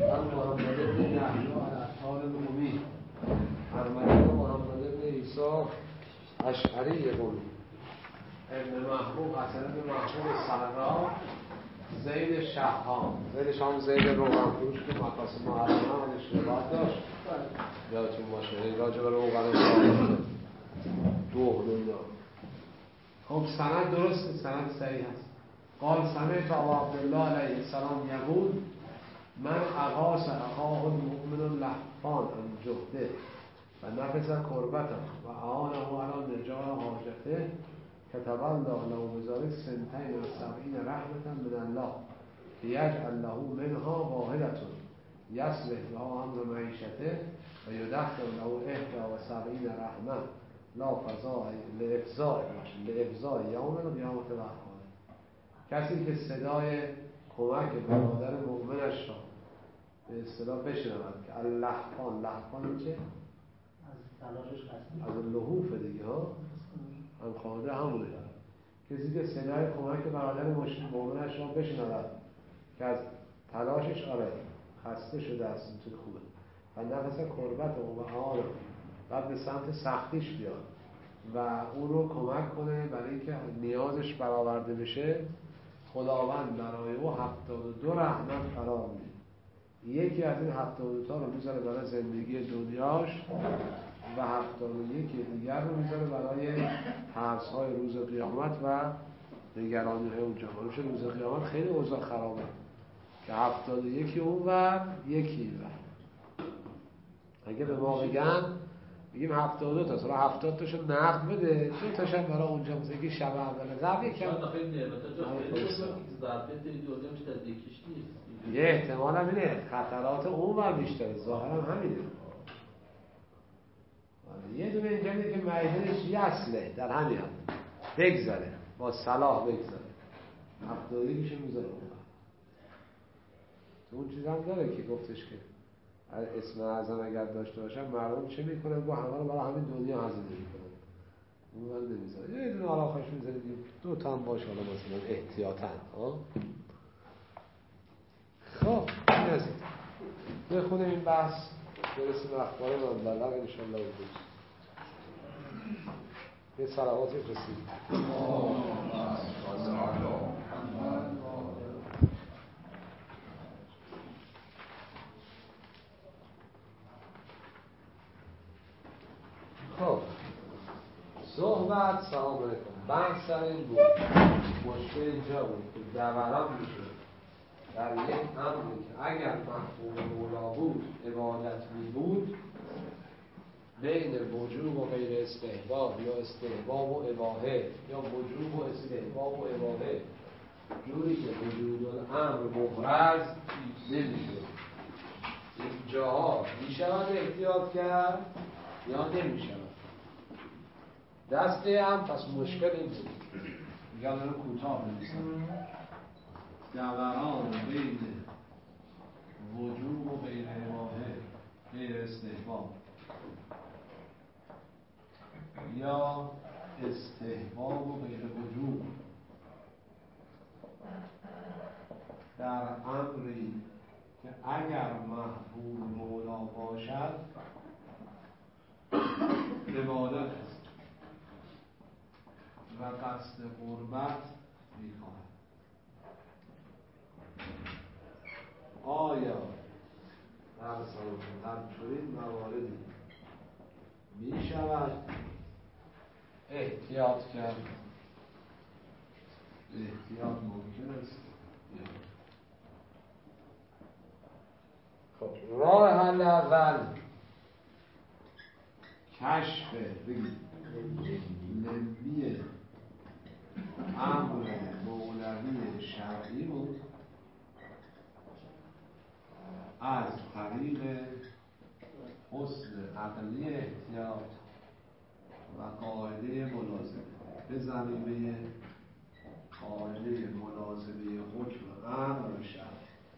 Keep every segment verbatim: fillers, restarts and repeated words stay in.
من محمد بن یحیی العطار القمی ارمنی محمد بن عیسی اشعری قمی ابن محبوب حسن بن محبوب سرا زید شهام زید شهام زید روغن فروش که مقاصد محرمه هم اشتباه داشت یادتون باشه راجع به روغن ساخته دوه دنیا. خب سند درسته، سند صحیح هست. قال سمعت ابا عبدالله علیه السلام یقول من اغاث اخاه المؤمن لحفان عن جهده و نفس کربته و اعانه علی نجاح حاجته كتب الله له بذلك سنتين وسبعين رحمة من الله ليجعل له منها واحدة يصلح له أمر معيشته ويدخل له إحدى وسبعين رحمة لا فضاء لإفضاء لإفضاء يوم القيامة والآخرة. کسی که صدای کمک برادر مؤمنش را به اصطلاح بشنود که اللحفان، لحفان چه؟ از تلاشش هست از لحوف دیگه ها هم خواهده همونه. کسی که صدای کمک برادر مؤمنش را بشنود که از تلاشش آره خسته شده است اینطور خوبه و نفس کربت و آره بعد به سمت سختیش بیاد و اون رو کمک کنه برای اینکه نیازش برآورده بشه، خداوند برای او هفتاد و دو رحمت قرار میده. یکی از این هفتاد و دو تا رو میذاره برای زندگی دنیاش و هفتاد و یکی دیگر رو میذاره برای ترس‌های روز قیامت و نگرانی‌های اونجا. باشه روز قیامت خیلی اوضاع خرابه که هفتاد و یکی اون ور یکی این ور. اگه به ما بگن بگیم هفتاد و دو تا، حالا هفتاد تاشو نقد بده، دو تاش هم برای اونجا مثلا یکی شب اول قبل یکم یه احتمال هم اینه خطرات اون ور بیشتره، ظاهرا همینه. یه دونه اینجا میگه که معیدنش یسله در همین هم بگذاره با صلاح بگذاره هفتاد و یکیشو میذاره اون ور. تو اون چیز هم داره که گفتش که اسم اعظم اگر داشته باشن مردم چه میکنن؟ با همه رو برای همین دنیا هزینه میکنن، اون ور نمیذاره. یه دونه آراخش میذاره دو تا هم باشه حالا مثلا احتیاطاً. ها خب این از این بخونیم این بحث برسیم اخبار منبلغ انشاءالله بودیم یه صلواتی رسید. خب صحبت سلام علیکم بحث سر این بود، مشکل اینجا بود که دوران میشه در یک امری که اگر مفهوم مولا بود عبادت می بود بین وجوب و غیر استحباب یا استحباب و اباحه یا وجوب و استحباب و اباحه جوری که وجود الامر محرز نمیشه. اینجاها میشود احتیاط کرد یا نمیشود. دسته هم پس مشکل این بود میگم دارم کوتاه بنویسم دوران بین وجوب و غیر اباحه غیر استحباب یا استحباب و غیر وجوب در امری که اگر محبوب مولا باشد عبادت است و قصد قربت می‌خواهد. آیا در در چنین مواردی می شود احتیاط کرد؟ احتیاط ممکن است. خب راه حل اول کشف نمی امر مولوی شرعی بود از طریق حسن عقلی احتیاط و قاعده ملازمه به زمینه قاعده ملازمه حکم امر شرعی.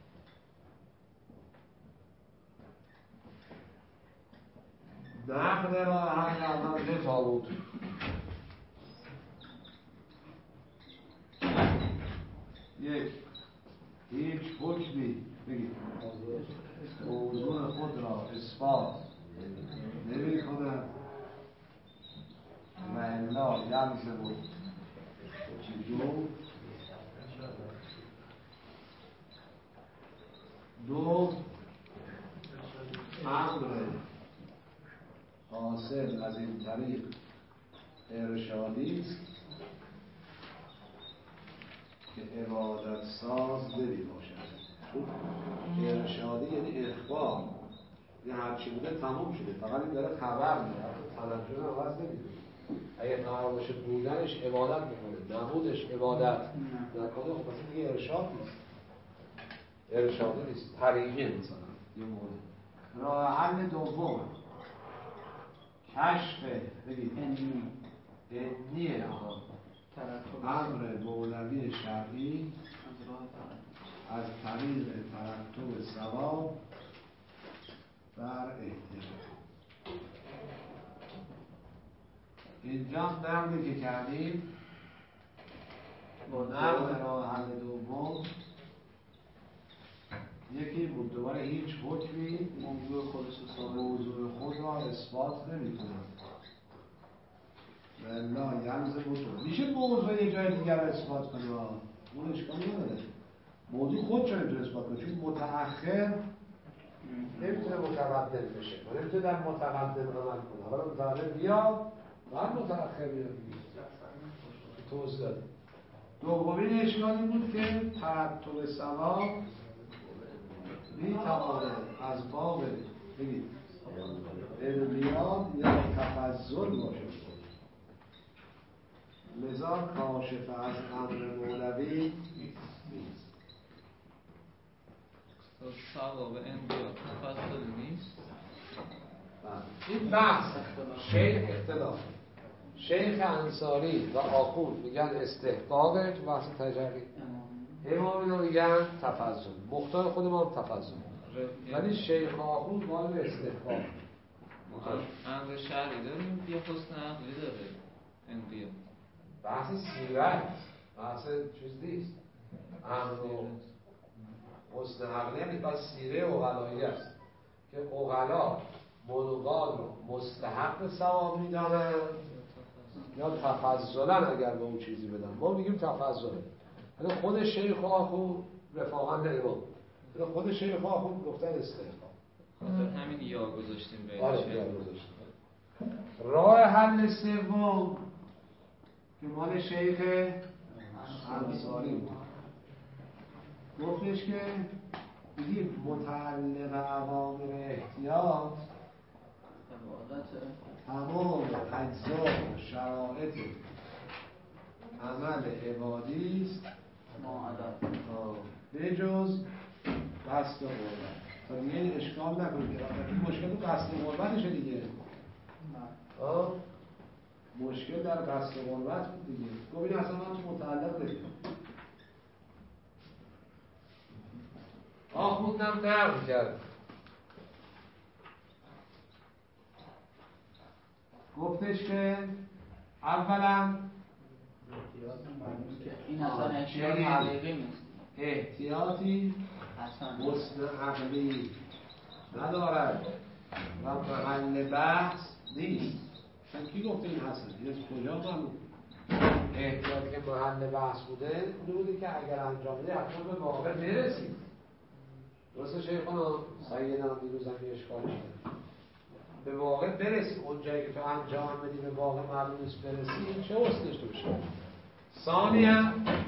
نقد راه حل اول دو تا بود. یک هیچ حکمی بگید اثبات نمی کند و الا یلزم دو دو امر حاصل از این طریق ارشادی است که عبادت ساز نمی باشد. ارشادی یعنی اخبار، یه هرچی بوده تمام شده، فقط این داره خبر میده، تنجر عوض نمیده. اگه قرار باشه بودنش عبادت بکنه، نبودش عبادت نکنه، خب مثلا دیگه ارشاد نیست، ارشادی نیست، طریقی مثلا یه مورد. راه حل دوم کشف بگید علمی علمیه امر مولوی شرعی از طریق ترتب ثواب بر احتمال. اینجا نقلی که کردیم نقل راه حل دوم یکی بود، دوباره هیچ حکمی موضوع خودش موضوع خود را اثبات نمی کند. والله یلزم تو میشه موضوع یه جای دیگر رو اثبات کنه، اون اشکالی نداره. موضوع خود چون نمیتونه اثبات کنه، چون متأخر نمیتونه متقدم بشه، من نمیتونه در متقدم عمل کنه. حالا متقدم بیاد بعد متأخر بیاد دیگه. توضیح داده. دومین اشکالی بود که ترتب ثواب میتواند از باب بگید علمیات یا تفضل باشه، لذا کاشف از امر مولوی نیست. ثواب انبیاء تفضل نیست. این بحث شیخ اختلاف شیخ انصاری و آخوند میگن استحقاقه تو بحث تجربی، امام رو میگن تفضل، مختار خود ما هم تفضل، ولی شیخ آخوند مال استحقاق. امر شرعی داریم یه حسن عقلی داره انبیاء. بحث سیرت بحث چیز نیست، امر حسن عقلی هم بس سیره اغلایی است که اغلا منقاد رو مستحق ثواب میدانن یا تفضلا اگر به اون چیزی بدن. ما میگیم تفضلا، ولی خود شیخ آخوند رفاقا نگاه، ولی خود شیخ آخوند گفتن استحقاق. خاطر همین یا گذاشتیم به آره یا گذاشتیم. راه حل سوم که مال شیخ انصاری بود، گفتش که بگیم متعلق عوامر احتیاط تمام اجزا و شرایط عمل عبادی است به جز قصد قربت. تا دیگه این اشکال نکنید، این مشکل تو قصد قربتشه دیگه. آه مشکل در قصد قربت بود دیگه. گفت اصلا من تو متعلق بگیم آخوندم نقل کرد، گفتش که اولا این اصلا احتیاط حقیقی نیست، احتیاطی حسن عقلی ندارد و محل بحث نیست. چون کی گفته این حسن؟ این کجا معلوم؟ احتیاطی که محل بحث بوده بوده که اگر انجام بده حتما به واقع برسید. درسته شیخانا سیدنا دیروز هم اشکالش کرد، به واقع برسید. اون جایی که تو انجام بدی به واقع معلوم نیست برسید، چه حسنش تو بشه؟ ثانیاً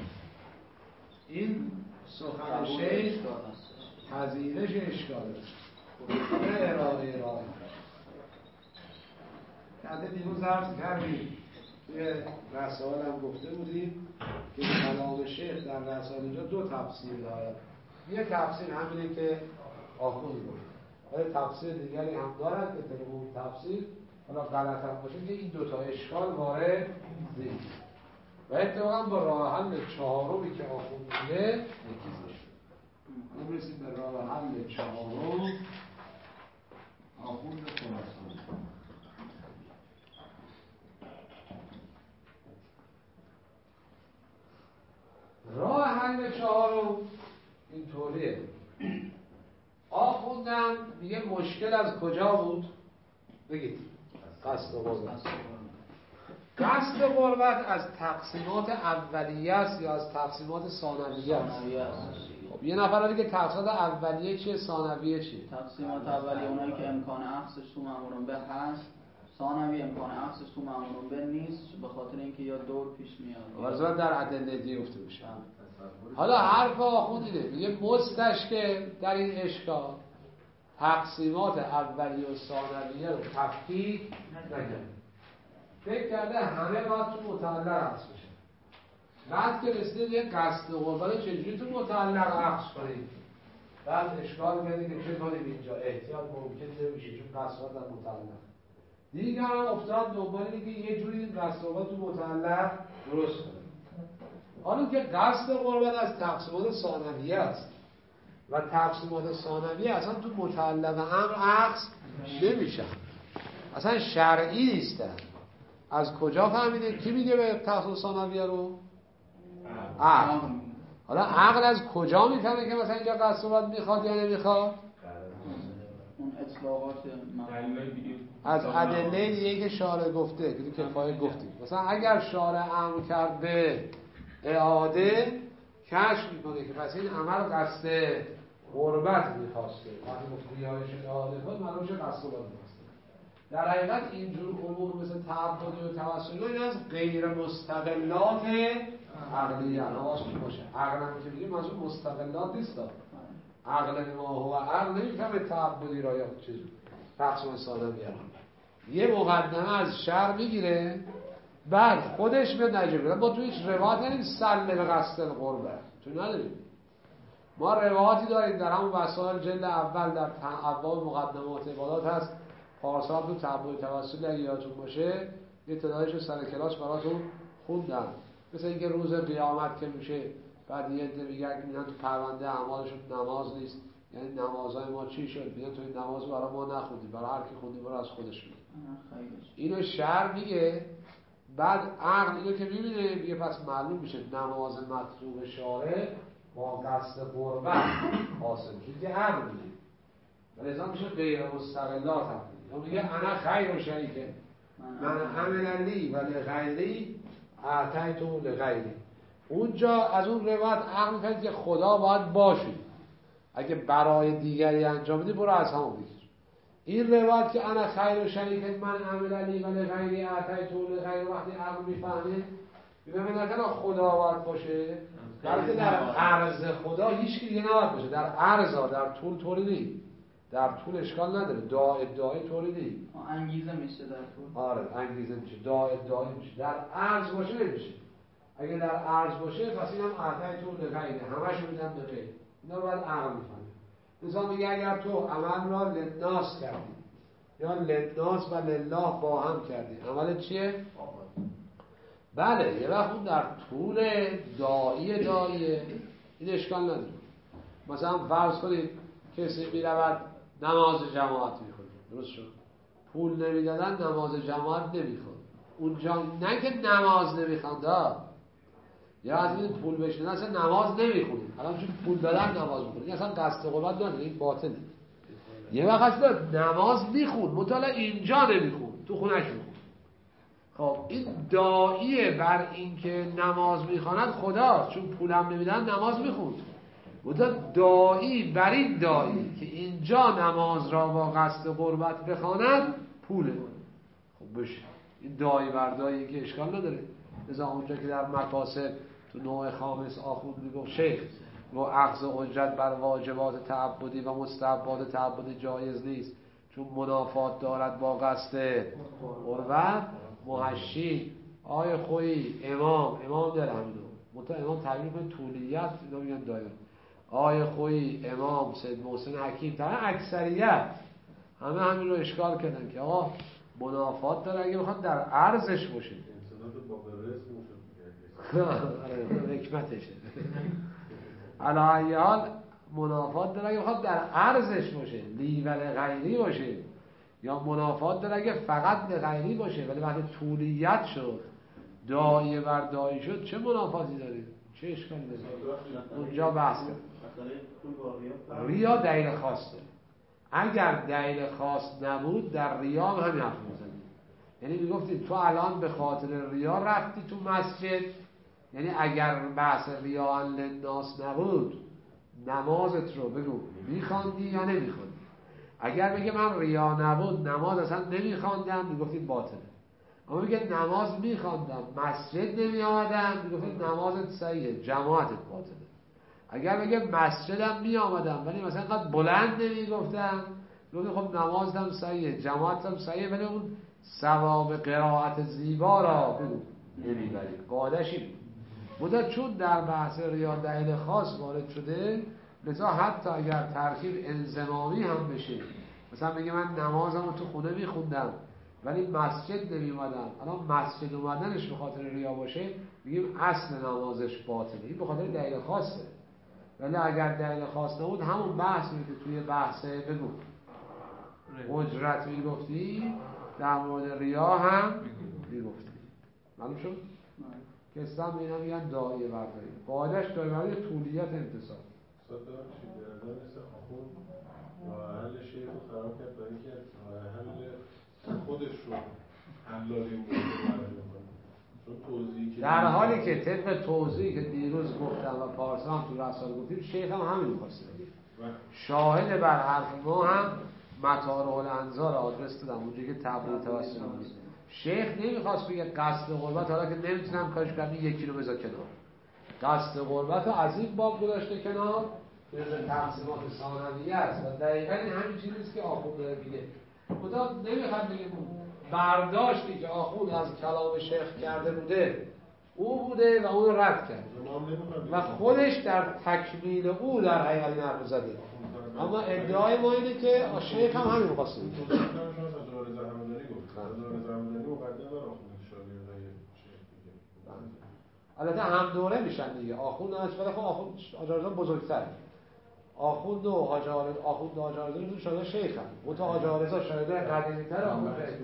این سخن شیخ پذیرش اشکاله نه ارائه ارائه کرده. دیروز عرض کردیم توی رسائل هم گفته بودیم که کلام شیخ در رسائل اینجا دو تفسیر دارد. یه تفسیر همینه که آخوند گفت، ولی تفسیر دیگری هم دارد که طبق اون تفسیر حالا غلط هم باشه که این دوتا اشکال وارد نیست و اتفاقا با راه حل چهارمی که آخوند میگه یکی شد. نمیرسیم به راه حل چهارم آخوند خراسانی. راه حل چهارم اینطوریه. آخوند خوندم میگه مشکل از کجا بود؟ بگید. قصد غربت. قصد غربت از تقسیمات اولیه است یا از تقسیمات ثانویه است؟ خب یه نفر دیگه تقسیمات اولیه چیه، ثانویه چیه؟ تقسیمات اولیه اونایی که امکان عکسش تو مأمورون به هست، ثانوی امکان عکسش تو مأمورون به نیست، به خاطر اینکه یا دور پیش میاد. واسه در ادله دیگه گفته بشه. حالا حرف آخون اینه، میگه مستش که در این اشکال تقسیمات اولیه و ثانویه رو تفکیک نکرده، فکر کرده همه باید تو متعلق عکس بشه. بعد که رسیده یه قصد غربت چجوری تو متعلق عکس کنیم، بعد اشکال کردی که چه کنیم اینجا احتیاط ممکن نمیشه چون قصد در متعلق. دیگه هم افتاد دنبال اینه که یه جوری این قصد غربت تو متعلق درست کنه. حالا که قصد غربت از تقسیمات ثانویه است و تقسیمات ثانویه اصلا تو متعلق امر عکس نمیشن، اصلا شرعی نیستن. از کجا فهمیده؟ کی میگه به تقسیمات ثانویه رو؟ عقل. حالا عقل از کجا میفهمه که مثلا اینجا قصد غربت میخواد یا نمیخواد؟ اون اطلاقات از ادله دیگه که شارع گفته که کفایه گفتیم. مثلا اگر شارع امر کرد به اعاده، کشف میکنه که پس این عمل قصد غربت میخواسته. وقتی گفت ریایش اعاده کن معلوم میشه قصد غربت میخواسته. در حقیقت اینجور امور مثل تعبدی و توسلی این از غیر مستقلات عقلیه حواس باشه. عقل هم که میگیم منظور مستقلات نیست. عقل ما هو عقل نمیفهمه تعبدی را یا چیز تقسیم ثانویه. یه مقدمه از شرع میگیره بعد خودش به نجیب. ما تو هیچ روایت نداریم سلم به قصد القربه، تو نداریم. ما روایتی داریم در همون وسائل جلد اول در ابواب مقدمات عبادات هست. پارسال تو تعبد توسل اگه یادتون باشه یه تعدادش سر کلاس براتون خوندم. مثل اینکه روز قیامت که میشه بعد یه عده میگن میگن تو پرونده اعمالشون نماز نیست، یعنی نمازهای ما چی شد؟ میگن تو این نماز برای ما نخوندی، برای هر کی خوندی برای از خودش میگه. اینو شرع میگه. بعد عقل اینو که میبینه میگه پس معلوم میشه نماز مطلوب شارع با قصد غربت حاصل میشه که عقل میگه. ولذا میشه غیر مستقلات هم میگه. میگه انا خیر و شریکه من عمل لی و لغیری اعطیت لغیری. اونجا از اون روایت عقل میفهمید که خدا باید باشه، اگه برای دیگری انجام بدی برو از همون بگیر. این روایت که انا خیر و شریک من عمل لی و لغیری اعطیت لغیری، وقتی عقل میفهمه میفهمه نه تنها خدا باید باشه بلکه در عرض خدا هیچ کی دیگه نباید باشه. در عرضا در طول طوری نیست، در طول اشکال نداره، دعا ادعای طوری نیست، انگیزه میشه در طول. آره انگیزه میشه، دعا ادعای میشه. در عرض باشه نمیشه. اگه در عرض باشه پس اینم اعطیت لغیره، همشو میدن به غیر. اینا رو باید عقل میفهمه. مثلا میگه اگر تو عمل را للناس کردی یا للناس و لله با هم کردی، عمل چیه؟ بله یه وقت اون در طول داعی داعیه، این اشکال نداره. مثلا فرض کنید کسی میرود نماز جماعت میخونه، درست شد؟ پول نمیدادن نماز جماعت نمیخواد. اونجا نه که نماز نمیخواد، یا از این پول بشنه اصلا نماز نمیخونید، الان چون پول دادن نماز میخونید، اصلا قصد غربت نداره، این باطله. یه وقت اصلا نماز میخون مطالعه اینجا نمیخون، تو خونش میخون. خب این داعیه بر این که نماز میخواند خداست، چون پولم نمیدن نماز میخوند. مطالعه داعی بر این داعی که اینجا نماز را با قصد غربت بخواند پوله. خب بشه این داعی بر داعی که اشکال نداره. لذا اونجا که در مقاصد تو نوع خامس آخوند میگفت شیخ و اخذ اجرت بر واجبات تعبدی و مستحبات تعبدی جایز نیست چون منافات دارد با قصد غربت. محشی آی خویی امام امام داره همینو مطمئن امام تعبیر کنه طولیت اینا میگن دایر. آی خویی امام سید محسن حکیم تا اکثریت همه همین رو اشکال کردن که آقا منافات داره اگه بخواد در عرضش باشه. حکمتشه. علی حال منافات داره اگه بخواد در عرضش باشه، لی و لغیری باشه، یا منافات داره اگه فقط لغیری باشه. ولی وقتی طولیت شد داعیه بر داعی شد چه منافاتی داره؟ چه اشکالی داره؟ اونجا بحث کرد. ریا دلیل خاص داره. اگر دلیل خاص نبود در ریا هم همین حرف می‌زدیم. یعنی میگفتیم تو الان به خاطر ریا رفتی تو مسجد، یعنی اگر بحث ریا للناس نبود نمازت رو بگو میخواندی یا نمیخواندی. اگر بگه من ریا نبود نماز اصلا نمیخواندم، میگفتید باطله. اما بگه نماز میخواندم مسجد نمیآمدم، میگفتید نمازت صحیحه، جماعتت باطله. اگر بگه مسجدم میآمدم ولی مثلا اینقدر بلند نمیگفتم، میگفتید خب نمازم صحیحه، جماعتم صحیحه، ولی اون ثواب قرائت زیبا را بگو نمیبرید. قاعده‌اش این بود. چون در بحث ریا دلیل خاص وارد شده، لذا حتی اگر ترکیب انضمامی هم بشه، مثلا بگه من نمازم رو تو خونه میخوندم ولی مسجد نمیومدم، الان مسجد اومدنش به خاطر ریا باشه، میگیم اصل نمازش باطله، این به خاطر دلیل خاصه. ولی اگر دلیل خاص نبود همون بحث که توی بحث بگو اجرت میگفتی در مورد ریا هم میگفتی. معلوم شد؟ قصه هم اینا میگن داعیه برداری، قاعدش داعیه برداری طولیت انتصاب. صد بخشید در نظر مثل آخون راه حل شیخ رو خراب کرد برای اینکه راه حل خودش رو حلالی مورد معرفی کنه. چون توضیحی که در حالی که طبق توضیحی که دیروز گفتم و پارسا هم تو رسال گفتیم، شیخ هم همین می‌خواسته بگه. شاهد بر حرف ما هم مطارح الانظار آدرس دادم اونجایی که تبلیغ توسط بود. شیخ نمیخواست بگه قصد غربت، حالا که نمیتونم کاش کنم یک کیلو بذار کنار. قصد غربت رو از این باب گذاشته کنار که تقسیمات ثانویه است و دقیقاً همین چیزیست که آخوند داره میگه. خدا نمیخواد بگه برداشتی که آخوند از کلام شیخ کرده بوده او بوده و اون رد کرد و خودش در تکمیل او در حقیقت نرم زده. اما ادعای ما اینه که شیخ هم همین می‌خواسته بگه. دار زحمدانی گفت. دار زحمدانی مقدم بر آخوند شاگردای شیخ دیگه. البته هم دوره میشن دیگه. آخوند نسبت خب آخوند آجارزان بزرگتره. آخوند و حاج عارض آخوند و حاج عارض رو شاگرد شیخ هم. اون تا حاج عارض شاگرد قدیمی‌تر آخوند شیخ.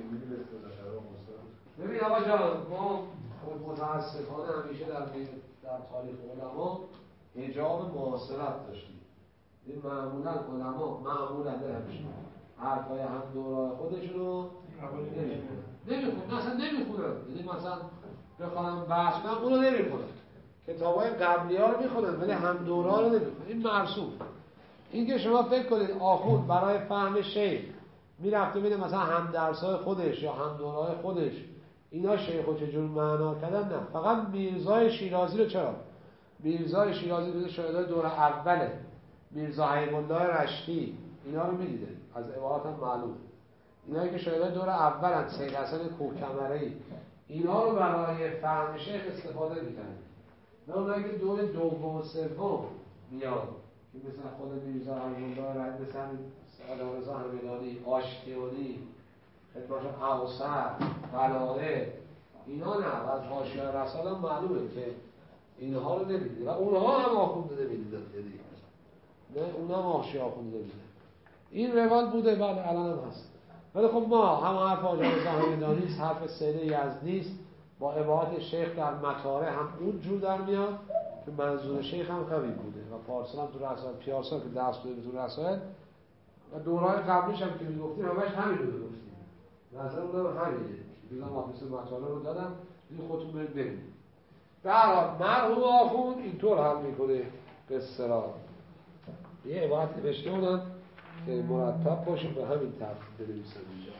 ببین آقا جان، ما متاسفانه همیشه در در تاریخ علما حجاب معاصرت داشتیم. این معمولا علما معمولا نمیشه حرفای هم دورای خودشون رو نمیخونن، اصلا نمیخونن. یعنی مثلا بخوام بحث کنم اون رو نمیخونن، کتابای قبلی ها رو میخونن ولی هم دورا رو نمیخونن. این مرسوم. این که شما فکر کنید آخوند برای فهم شیخ میرفته ببینه مثلا هم درسای خودش یا هم دورای خودش اینا شیخ رو چجور معنا کردن، نه. فقط میرزای شیرازی رو چرا؟ میرزای شیرازی بوده شاگرد دور اوله، میرزا حبیب الله رشتی اینا رو میدیده، از عبارات هم معلومه. اینایی که شاگرد دور اولن، سید حسن کوکمره‌ای، اینا رو برای فهم شیخ استفاده میکنن. نه اونایی که دور دوم و سوم میاد که مثلا خود میرزا حبیب الله رشتی، مثلا سعادت رضا همدانی، آشتیانی، خدمت اوسط، بلاغه، اینا نه. و از حاشیه رسال هم معلومه که اینها رو نمیدید و اونها هم آخونده نمیدیدن. یعنی نه اونها هم حاشیه آخونده نمیدیدن. این روال بوده، بله الان هم هست. ولی خب ما هم حرف حاج رضا همدانی است، حرف سید یزدی است، با عبارت شیخ در مطالع هم اون جور در میاد که منظور شیخ هم همین بوده و پارسال هم تو رسائل پیاسا که درس بوده تو رسائل و دوران قبلش هم که میگفتیم همش همین رو گفتیم. نظر اونم همینه. دیدم آفیس مطالعه رو دادم، این خودتون برید ببینید. به هر حال مرحوم آخوند اینطور حل میکنه قصه را. یه عبارت نوشته بودم که مرتب باشه به همین ترتیب بنویسم اینجا.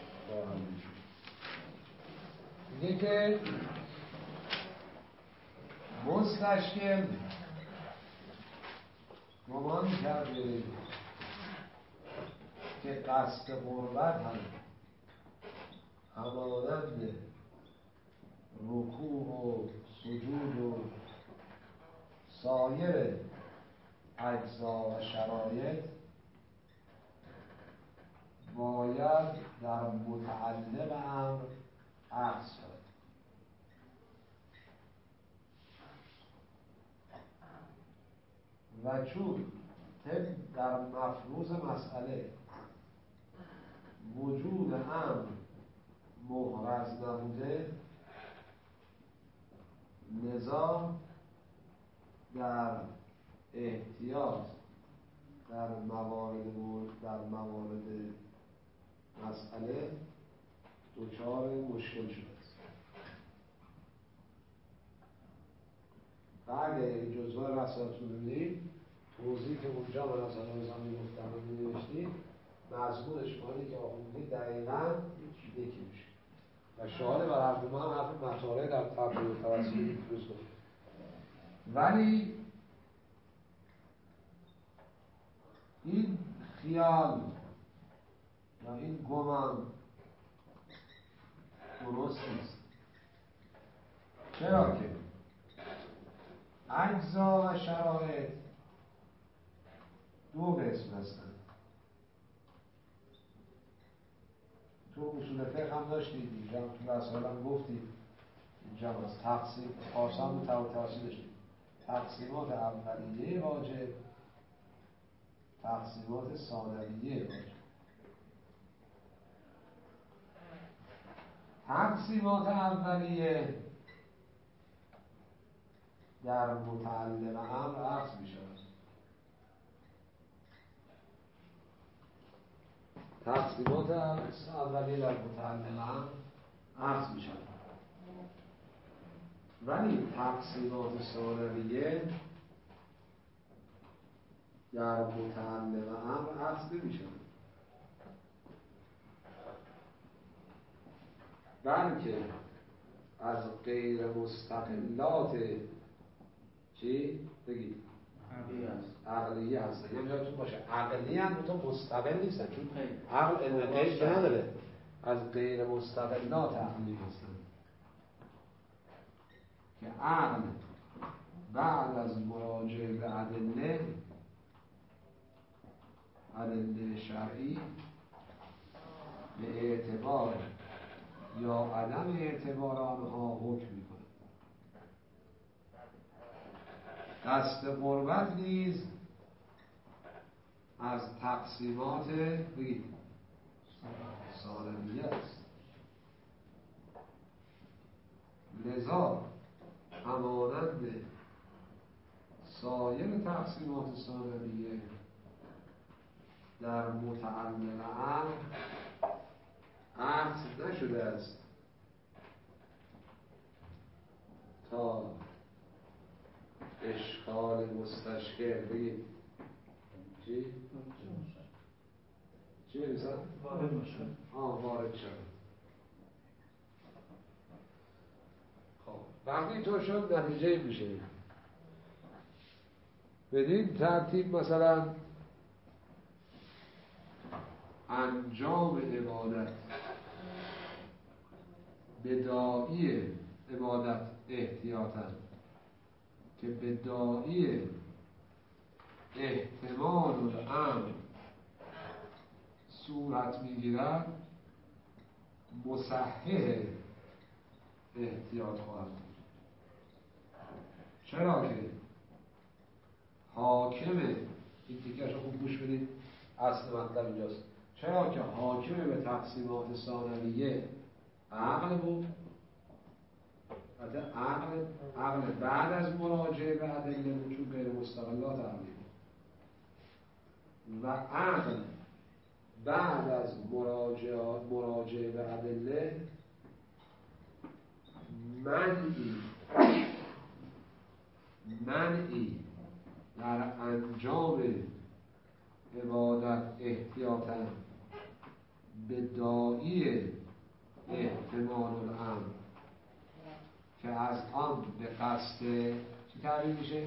میگه که مستشکل گمان کرده که قصد غربت هم همانند رکوع و سجود و سایر اجزا و شرایط باید در متعلق امر عکس شد و چون طبق در مفروض مسئله وجود امر محرز نبوده، لذا در احتیاط در موارد در موارد مسئله دچار مشکل شده است. و اگر یک جزوه رسالتون رو ببینید توضیح که اونجا به رساله نظامی گفتم رو می‌نوشتید مضمون شمالی که آخوندید دقیقاً یکی میشه و شاهد بر حرف ما هم حرف مطالعه در تبدیل و توسلی روز گفت. ولی این خیال یا این گمان درست نیست. چرا که اجزا و شرایط دو قسم هستند. تو اصول فقه هم داشتید اینجا تو رسائل هم گفتید اینجا از تقسیم پارسان و توسلی داشتید تقسیمات اولیه واجب تقسیمات ثانویه واجب. تقسیمات اولیه در متعلق امر عکس می شود. تقسیمات اولیه در متعلق امر عکس می شود. ولی تقسیمات ثانویه در متعلق امر عکس نمی شود، بلکه از غیر مستقلات چی؟ بگید عقلیه هستن. یعنی یادتون باشه عقلی هم تو مستقل نیستن چون عقل علم غیب نداره، از غیر مستقلات عقلی هستن که عقل بعد از مراجعه به ادله ادله شرعی به اعتبار یا عدم اعتبار آنها حکم می‌کند. قصد قربت نیز از تقسیمات بگید ثانویه است. لذا همانند سایر تقسیمات ثانویه در متعلق امر عقد نشده است تا اشکال مستشکل بگید چی؟ چی بریسن؟ وارد میشه. آه وارد شد. خب وقتی تو شد نتیجه میشه بدین ترتیب مثلا انجام عبادت بداعی عبادت احتیاطاً که بداعی احتمال الامر صورت میگیرد مصحح احتیاط خواهد بود. چرا که حاکم این تیکش رو خوب گوش بدید اصل مطلب اینجاست. چرا که حاکم به تقسیمات ثانویه عقل بود، عقل عقل بعد از مراجعه به ادله بود چون غیر مستقلات عقلی بود و عقل بعد از مراجعه مراجعه به ادله منعی منعی در انجام عبادت احتیاطاً به داعی احتمال الامر که از آن به قصد چی تعبیر میشه؟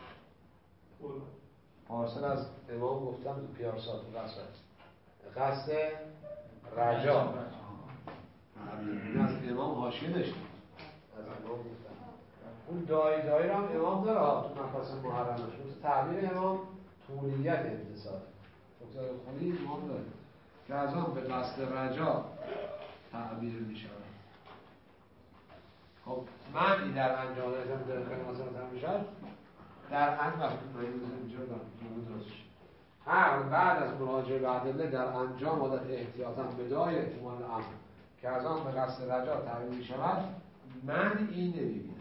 پارسال از امام گفتم تو پیارسال تو قصد قصد رجا این از امام حاشیه داشتیم از امام گفتم اون دایی دایی رو هم امام داره تو مفاصل محرمش تو تعبیر امام طولیت انتصار دکتر خونی امام داره که از آن به قصد رجا تعبیر می شود. خب معنی در انجام ازم در خیلی مثلا می شود در انجام من اینجا دارم تو درستش هر بعد از مراجعه به ادله در انجام عادت احتیاطاً بدای احتمال امر که از آن به قصد رجا تعبیر می شود من این نمی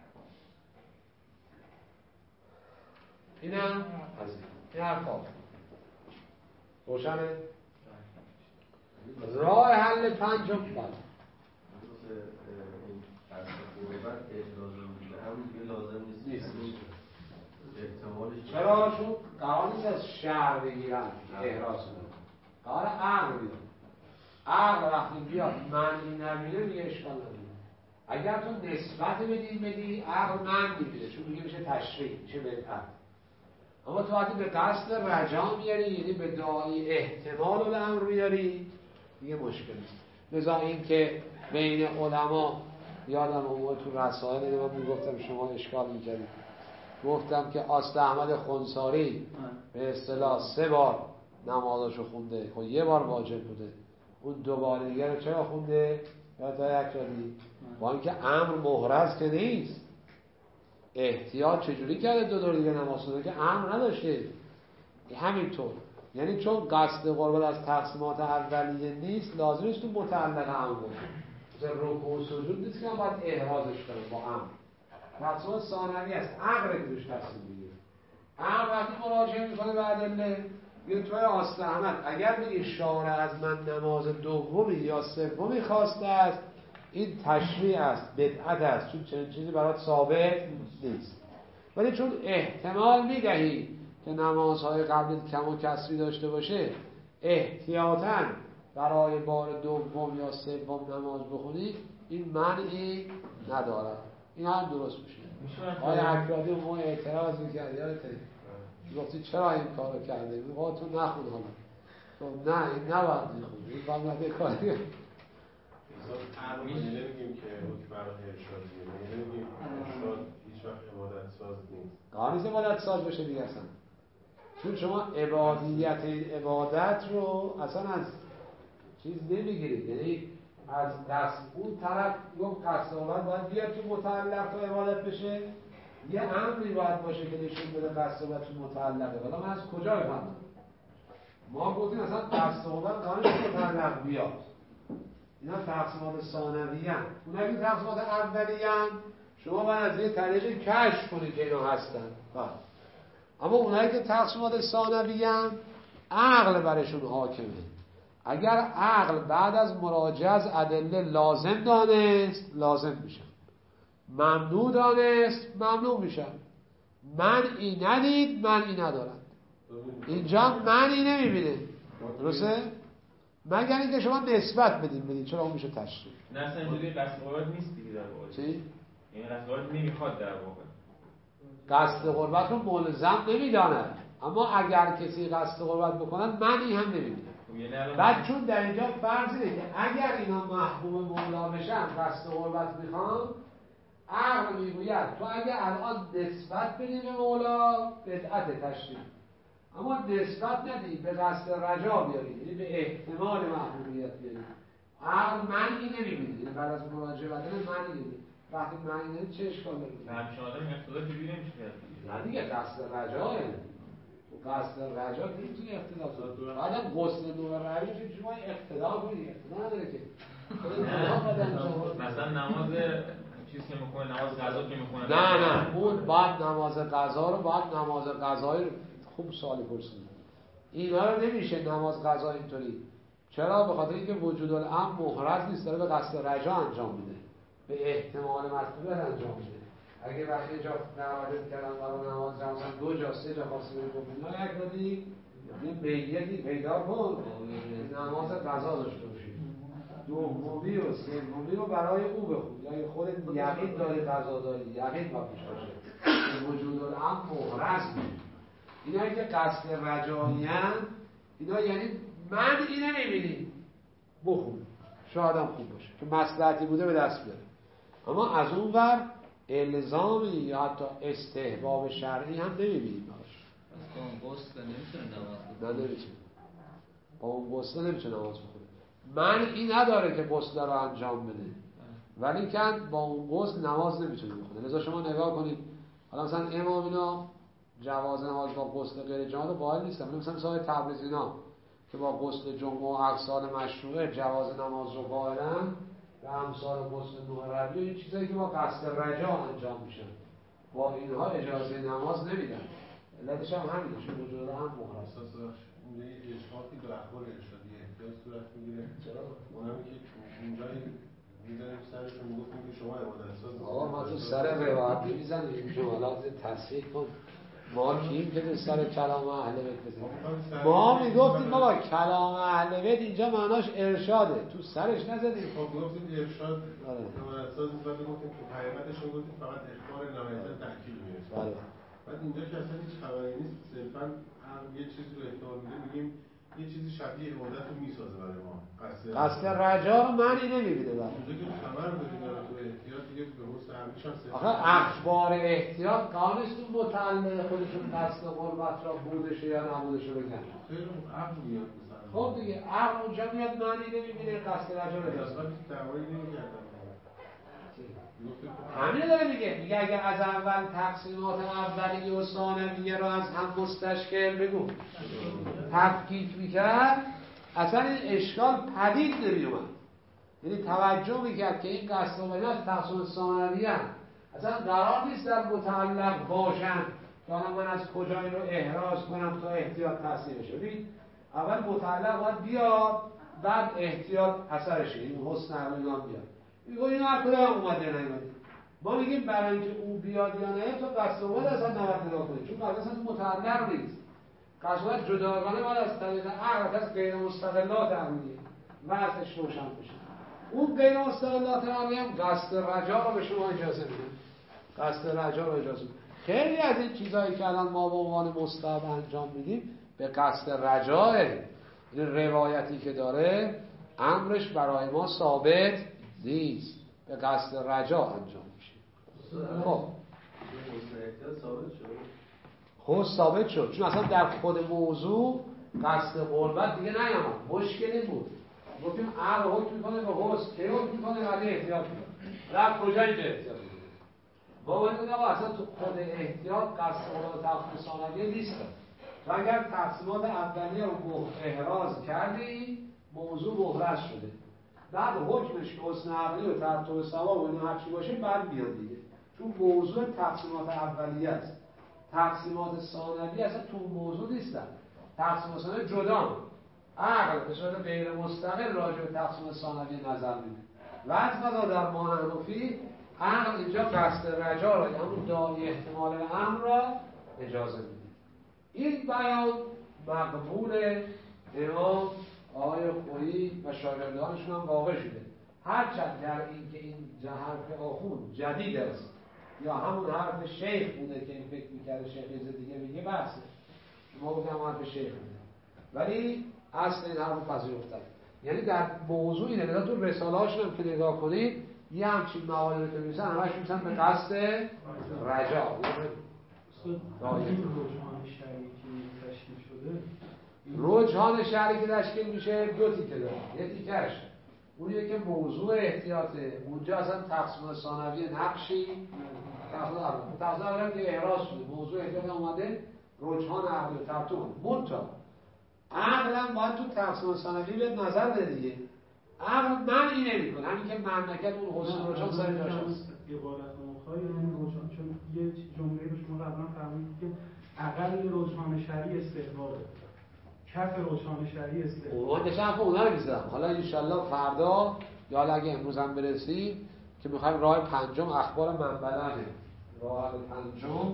اینم از این این حرف آف روشنه؟ راه حل پنجم بله این قصد قربت لازم بوده همون دیگه لازم نیست نیست احتمالش چرا؟ چون قرار نیست از شهر بگیرن احراز کنن، قرار عقل بیاد. عقل وقتی بیاد معنی نبینه میگه اشکال نداره. اگر تو نسبت بدی بدی عقل من میبینه، چون میگه میشه تشریع، میشه بدعت. اما تو وقتی به قصد رجا میاری، یعنی به دعای احتمال رو به امر میاری، دیگه مشکل نیست. لذا این که بین علما یادم اومد تو رسائل اینو من میگفتم شما اشکال میکردید، گفتم که آست احمد خنساری به اصطلاح سه بار نمازاشو خونده، خب یه بار واجب بوده، اون دو بار دیگه رو چرا خونده؟ یا تا یک رادی با اینکه امر محرز که نیست، احتیاط چجوری کرده دو دور دیگه نماز خونده که امر نداشته. همینطور یعنی چون قصد قربت از تقسیمات اولیه نیست، لازم نیست تو متعلق امر باشه. مثلا رکوع و سجود نیست که من باید احرازش کنم با امر. تقسیمات ثانوی است، عقل که توش تصمیم میگیره. عقل وقتی مراجعه میکنه به ادله، میگه توی آست احمد اگر بگی شارع از من نماز دومی یا سومی خواسته است، این تشریع است، بدعت است، چون چنین چیزی برات ثابت نیست. ولی چون احتمال میدهی که نمازهای قبل کم و کسری داشته باشه، احتیاطاً برای بار دوم یا سوم نماز بخونی، این معنی نداره. این هم درست میشه. آقای اکرادی اون اعتراض میکرد، یادته گفتی چرا این کارو کرده؟ میگه تو نخون حالا. تو نه این نباید میخونی، این باید نده کاری. مثلا نمیگیم که حکم برای ارشادیه، نمیگیم ارشاد هیچ وقت عبادت ساز نیست. قرار نیست عبادت ساز بشه دیگه اصلا. چون شما عبادیت عبادت رو اصلا از چیز نمیگیرید، یعنی از دست اون طرف گفت قصد آمد باید بیاد تو متعلق تا عبادت بشه، یه امری باید باشه که نشون بده قصد آمد تو متعلقه. ولی من از کجا بفهمم؟ ما گفتیم مثلا قصد آمد قرار نیست متعلق بیاد. اینا تقسیمات ثانویه ان. اونها که تقسیمات اولیه ان شما باید از یه طریقی کشف کنید که اینا هستن. اما اونایی که تقسیمات ثانویه ان عقل برشون حاکمه. اگر عقل بعد از مراجعه از ادله لازم دانست، لازم میشن. ممنوع دانست، ممنوع میشن. منعی ندید، منعی ندارن. اینجا منعی نمیبینه. درسته؟ مگر اینکه شما نسبت بدین بدین، چرا اون میشه تشریع. نه اصلا اینجوری قصد قربت نیست دیگه در واقع. چی؟ این قصد قربت نمیخواد در واقع. قصد قربت رو ملزم نمیداند، اما اگر کسی قصد قربت بکنن منعی هم نمیبینه. بعد چون در اینجا فرض اینه که اگر اینا محبوب مولا بشن قصد قربت میخوان، عقل میگوید تو اگر الان نسبت بدی به مولا بدعت تشریع، اما نسبت ندی به قصد رجا بیاری، یعنی به احتمال محبوبیت بیاری، عقل معنی نمیبینی. یعنی بعد از مراجعه بدن معنی نمیبینی. وقتی معنی نمیبینی چه اشکال داره؟ همچنان آدم اقتضا که بیره میشه کرد. نه دیگه قصد رجاه قصد رجا نمیتونی اقتدا کنی. بعدم غسل نور رجا چون شما اقتدا کنی، اقتدا نداره که. مثلا نماز چیز که میکنه، نماز قضا که میکنه. نه نه اون بعد نماز قضا رو بعد نماز قضایی رو خوب سوالی پرسید. اینا رو نمیشه نماز قضا اینطوری. چرا؟ به خاطر اینکه وجود الامر محرز نیست، داره به قصد رجا انجام میده. به احتمال مطلوب انجام میده. اگه وقتی جا نوازت کردن برای نماز جمع مثلا دو جا سه جا خاصی بری بکنی یک دادی یه بیگیتی پیدا کن نماز قضا داشته باشی، دومی و سومی رو برای او بخون، یا خودت یقین داری قضا داری، یقین با پیش باشه وجود الامر محرز میشه. اینا که قصد رجایی ان، اینا یعنی من اینه نمیبینی بخون شاید هم خوب باشه که مصلحتی بوده به دست بیاره. اما از اون ور الزامی یا حتی استحباب شرعی هم نمیبینیم باش. با اون غسل نمیتونه نماز بخونه. نه نمیتونه. با اون غسل نمیتونه نماز بخونه. من این نداره که غسل رو انجام بده. ولی که با اون غسل نماز نمیتونه بخونه. لذا شما نگاه کنید. حالا مثلا امام اینا جواز نماز با غسل غیر جماعت قائل نیستن. مثلا مثلا تبریزی اینا که با غسل جمعه و اقسال مشروعه جواز نماز رو قائلن، و امثال غسل نوح ربی این چیزایی که با قصد رجا انجام میشن، با اینها اجازه نماز نمیدن. علتش هم همینه، چون وجود هم محرز. اساس این اتفاقی تو اخبار ارشادی احتیاط صورت میگیره. چرا؟ اونمی که اونجایی می‌ذاریم سرشون میگفتیم که شما عبادت‌ساز آقا ما تو سر روایت می‌زنیم شما لازم تصحیح کن. ما کیم که سر کلام اهل بیت بزنیم؟ ما میگفتیم بابا کلام اهل بیت اینجا معناش ارشاده، تو سرش نزدیم. خب گفتیم ارشاد عبادت‌ساز بعد گفتیم تو حقیقتش گفتیم فقط اخبار نهایتاً تأکید میرسه. بله. بعد اینجا که اصلا هیچ خبری نیست، صرفاً یه چیزی رو احتمال میده میگیم یه چیزی شبیه عبادت رو میسازه برای ما. قصد رجا رو معنی نمیبینه برای اونجا که خبر داریم در تو احتیاط دیگه به حسن همیشه هم صرفاً آخه اخبار احتیاط قانونش تو متعلق خودشون قصد قربت را بودشه یا نبودشه بگن. خیلی خوب عقل میاد مثلا. خب دیگه عقل اونجا میاد معنی نمیبینه قصد رجا رو اصلا هیچ دعوایی نمی‌کردن. همین داره میگه میگه اگه از اول تقسیمات اولیه و ثانویه رو از هم مستشکل بگو تفکیک میکرد اصلا این اشکال پدید نمیومد. یعنی توجه میکرد که این قصد و بینات تقسیم ثانویه اصلا قرار نیست در متعلق باشن که حالا من از کجا این رو احراز کنم تا احتیاط تحصیل بشه. ببین اول متعلق باید بیاد بعد احتیاط اثرشه، این حسن عقلان بیاد. میگه این هر کدوم اومده نیومده. ما میگیم برای اینکه او بیاد یا نه تو قصد اومد اصلا نباید نگاه کنید، چون قصد اصلا متعلق نیست. قصد جداگانه باید از طریق عقل از غیر مستقلات عقلیه واسش روشن بشه. اون غیر مستقلات عقلیه هم قصد رجا رو به شما اجازه میده. قصد رجا رو اجازه میده. خیلی از این چیزهایی که الان ما به عنوان مستحب انجام میدیم به قصد رجاه. این روایتی که داره امرش برای ما ثابت نیست، به قصد رجا انجام میشه. خب خب ثابت شد، چون اصلا در خود موضوع قصد قربت دیگه نیامد، مشکلی بود. گفتیم عقل حکم میکنه به حسن، که حکم میکنه ولی احتیاط میکنه. رفت کجا اینجا احتیاط میکنه؟ ما باید بگیم اصلا تو خود احتیاط قصد قربت تقسیم ثانویه نیست. و اگر تقسیمات اولیه رو احراز کردی موضوع محرز شده، بعد حکمش که حسن عقلی و ترتب ثواب و اینا هرچی باشه بعد میاد دیگه، چون موضوع تقسیمات اولیه است. تقسیمات ثانویه اصلا تو موضوع نیستن. تقسیمات ثانویه جدا، عقل به صورت غیر مستقل راجع به تقسیم ثانویه نظر میده. و از قضا در ما حنفی عقل اینجا قصد رجا را، یعنی داعی احتمال امر را اجازه میده. این بیان مقبول امام آقای خویی و شاگردانشون هم واقع شده. هرچند در این که این حرف آخوند جدید است یا همون حرف شیخ بوده که این فکر میکرده شیخ یه دیگه میگه بحثه، ما بودیم حرف شیخ بوده، ولی اصل این حرف پذیرفتن. یعنی در موضوع اینه که تو رساله هاشون هم که نگاه کنید یه همچین مقاله رو می‌نویسن همش می‌نویسن به قصد رجا. رجحان شرعی که تشکیل میشه دو تیکه داره. یه تیکهش اونیه که موضوع احتیاطه، اونجا اصلا تقسیم ثانویه نقشی تقسیم اول تقسیم اول که احراز شده موضوع احتیاط اومده رجحان عقل و ترتیب منتها عقل باید تو تقسیم ثانویه به نظر بده دیگه. عقل معنی نمیکنه، همین که مملکت اون حسن رجحان سر جاش هست. عبارت مخای یعنی رجحان، چون یه جمله رو شما قبلا فرمودید که اقل رجحان شرعی استحبابه، کف رجحان شرعی استحباب. اون داشتم حرف اونا رو می‌زدم. حالا انشالله فردا یا حالا اگه امروز هم برسیم که می‌خوایم راه پنجم اخبار منبلغه. راه پنجم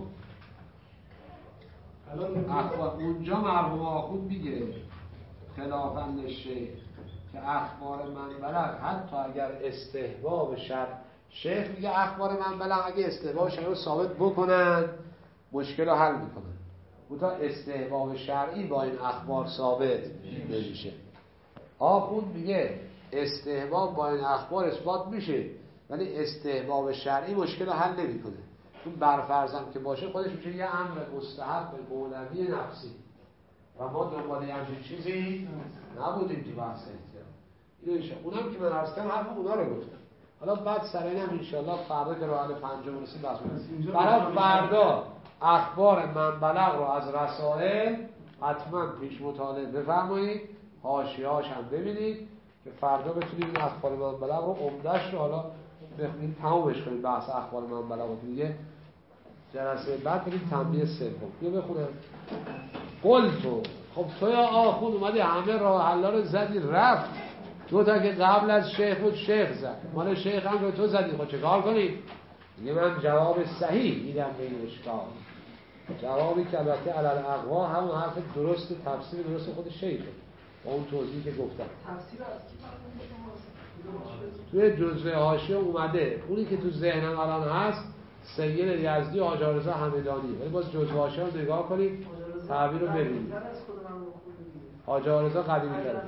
اخبار اونجا مرحوم آخوند میگه خلافاً للشیخ که اخبار منبلغ حتی اگر استحباب شرع، شیخ میگه اخبار منبلغ اگه استحباب شرعی رو ثابت بکنن مشکل رو حل میکنن، تا استحباب شرعی با این اخبار ثابت نمیشه. آخوند میگه استحباب با این اخبار اثبات میشه ولی استحباب شرعی مشکل رو حل نمیکنه، چون برفرضم که باشه خودش میشه یه امر مستحب مولوی نفسی و ما دنبال همچین چیزی نبودیم تو بحث احتیاط. اینو میشه اونم که من عرض کردم حرف اونا رو گفتم. حالا بعد سر اینم انشالله فردا که راه پنجم رسید بحث کنیم. برای فردا اخبار منبلغ رو از رسائل حتما پیش مطالعه بفرمایید، حاشیه‌هاش هم ببینید که فردا بتونید این اخبار منبلغ رو عمده‌اش رو حالا بخونید تمامش کنید. بحث اخبار منبلغ رو دیگه جلسه بعد برید تنبیه سوم بیا بخونم. قلت خب تو یا آخون اومدی همه راه حلا رو زدی رفت، دو تا که قبل از شیخ بود شیخ زد، مال شیخ هم رو تو زدی، خب چه کار کنی؟ دیگه من جواب صحیح میدم به این اشکال، جوابی که البته علل اقوا همون حرف درست تفسیر درست خود شیخه با اون توضیحی که گفتم. تفسیر از کی فرمودید؟ توی جزوه حاشیه اومده، اونی که تو ذهنم الان هست سید یزدی و حاج رضا همدانی، ولی باز جزوه حاشیه رو نگاه کنید تعبیر رو ببینید. حاج رضا قدیمی تره.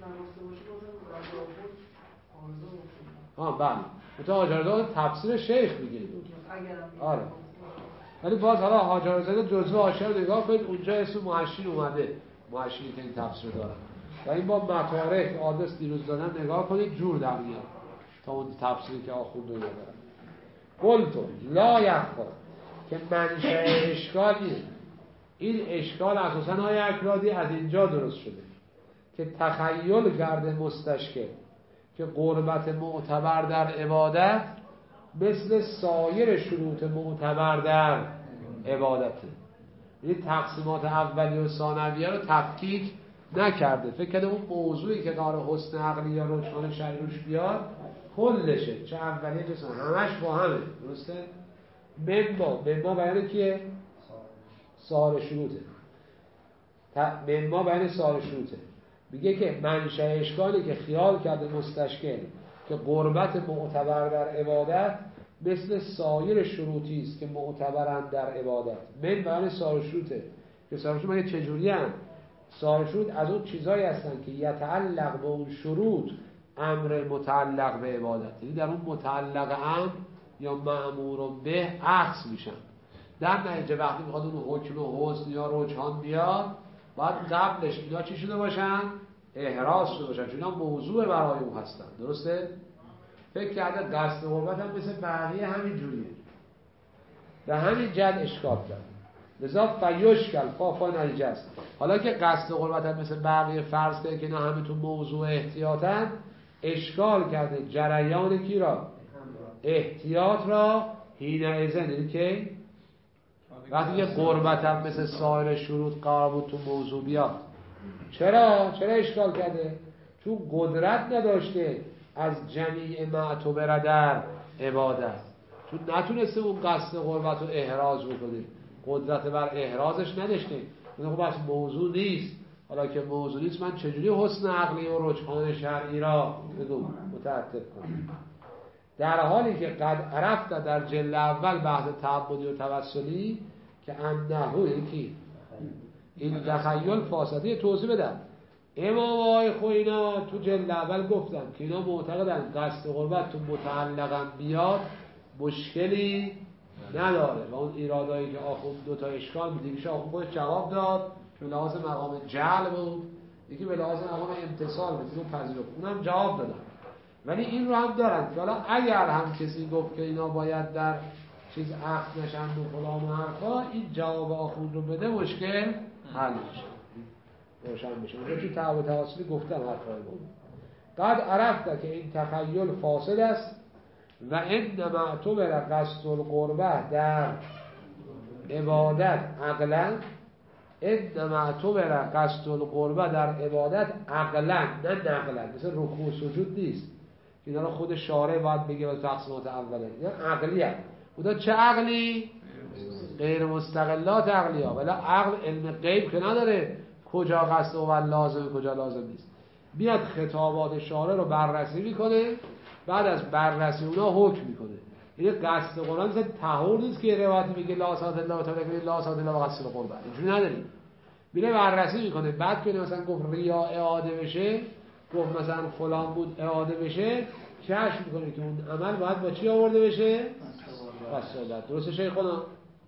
ها بله. تو حاج رضا تفسیر شیخ میگید. آره. ولی باز حالا حاج رضا جزوه حاشیه رو نگاه کنید، اونجا اسم محشی اومده. محشی که این تفسیر داره. و این با مطارح که آدرس دیروز دادن نگاه کنید جور در میاد تا اون تفسیری که آخونده داره. قلتو لا یخفا که منشأ اشکال اینه. این اشکال اساساً های اکرادی از اینجا درست شده که تخیل کرده مستشکل که قربت معتبر در عبادت مثل سایر شروط معتبر در عبادته. یعنی تقسیمات اولیه و ثانویه رو تفکیک نکرده، فکر کرده اون موضوعی که قرار حسن عقلی یا رجحان شرعی روش بیاد کلشه، چه اولیه چه ثانویه همش با همه، درسته؟ منما منما بیان کیه؟ سار شروطه. منما بیان سار شروطه. میگه که منشأ اشکالی که خیال کرده مستشکل که قربت معتبر در عبادت مثل سایر شروطی است که معتبرند در عبادت. من بیان سار شروطه که سار شروط مگه چجوری هم؟ سار شروط از اون چیزایی هستن که یتعلق به اون شروط امر متعلق به عبادت، یعنی در اون متعلق امر یا مأمور به عکس میشن. در نتیجه وقتی میخواد اون حکم و حسن یا رجحان بیاد باید قبلش اینا چی شده باشن؟ احراز شده باشن، چون اینا موضوع برای اون هستن. درسته؟ فکر کرده قصد قربت هم مثل بقیه همین جوریه، به همین جد اشکال کرد. لذا فیشکل فافا نتیجه است. حالا که قصد قربت هم مثل بقیه فرض کرده که اینا همه تو موضوع احتیاطن، اشکال کرده جریان کی را؟ احتیاط را هینه ازن، یعنی که وقتی که قربت هم مثل سایر شروط قرار بود تو موضوع بیاد. چرا؟ چرا اشکال کرده؟ چون قدرت نداشته از جمیع معتبر در عبادت، چون نتونسته اون قصد قربت رو احراز بکنه، قدرت بر احرازش نداشته. اون خب بس موضوع نیست. حالا که موضوع نیست من چجوری حسن عقلی و رجحان شرعی را بدون متعطف کنم؟ در حالی که قد عرفت در جلد اول بحث تعبدی و توسلی که انهو یکی این تخیل فاسده توضیح بدن. امام آقای خوینا تو جلد اول گفتن که اینا معتقدن قصد قربت تو متعلقا بیاد مشکلی نداره و اون ایرادایی که آخوند دوتا اشکال بود، یکیش آخوند خودش جواب داد که به لحاظ مقام جعل بود، یکی به لحاظ مقام امتصال بود، اون پذیرفت، اونم جواب دادن. ولی این رو هم دارن که حالا اگر هم کسی گفت که اینا باید در چیز عقد نشند و فلان و حرفا، این جواب آخوند رو بده مشکل حل میشه، روشن میشه. اونجا توی تعبد توسلی گفتن حرفای بود. قد عرفت که این تخیل فاسد است و انما اعتبر قصد القربه در عبادت عقلا، انما اعتبر قصد القربه در عبادت عقلا نه نقلا، مثل رکوع سجود نیست. اینا رو خود شارع باید بگه و تقسیمات اوله اینا عقلی هست. بودا چه عقلی؟ غیر مستقلات عقلی ها، ولی عقل علم غیب که نداره کجا قصد و لازم کجا لازم نیست. بیاد خطابات شارع رو بررسی میکنه، بعد از بررسی اونا حکم میکنه. این قصد قرآن مثل طهور نیست که روایت میگه لا صاد الله تعالی میگه لا صاد الله و قصد القربه، اینجوری نداریم. میره بررسی میکنه، بعد که مثلا گفت ریا اعاده بشه، گفت مثلا فلان بود اعاده بشه، کشف میکنه که اون عمل باید با چی آورده بشه؟ قصد. درسته شیخنا؟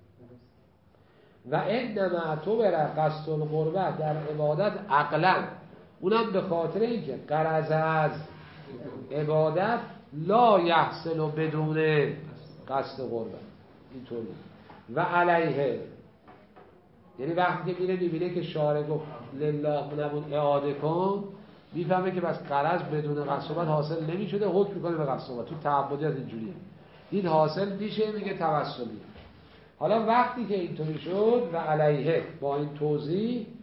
و انما اعتبر قصد القربه در عبادت عقلا، اونم به خاطر اینکه غرض از عبادت لا یحصل بدون قصد قربه، اینطوری. و علیه، یعنی وقتی که میره میبینه که شارع گفت لله نبود اعاده کن، میفهمه که بس غرض بدون قصد قربت حاصل نمیشده، حکم میکنه به قصد قربت. تو تعبدی از اینجوریه، این حاصل میشه میگه توسلی. حالا وقتی که اینطوری شد و علیه با این توضیح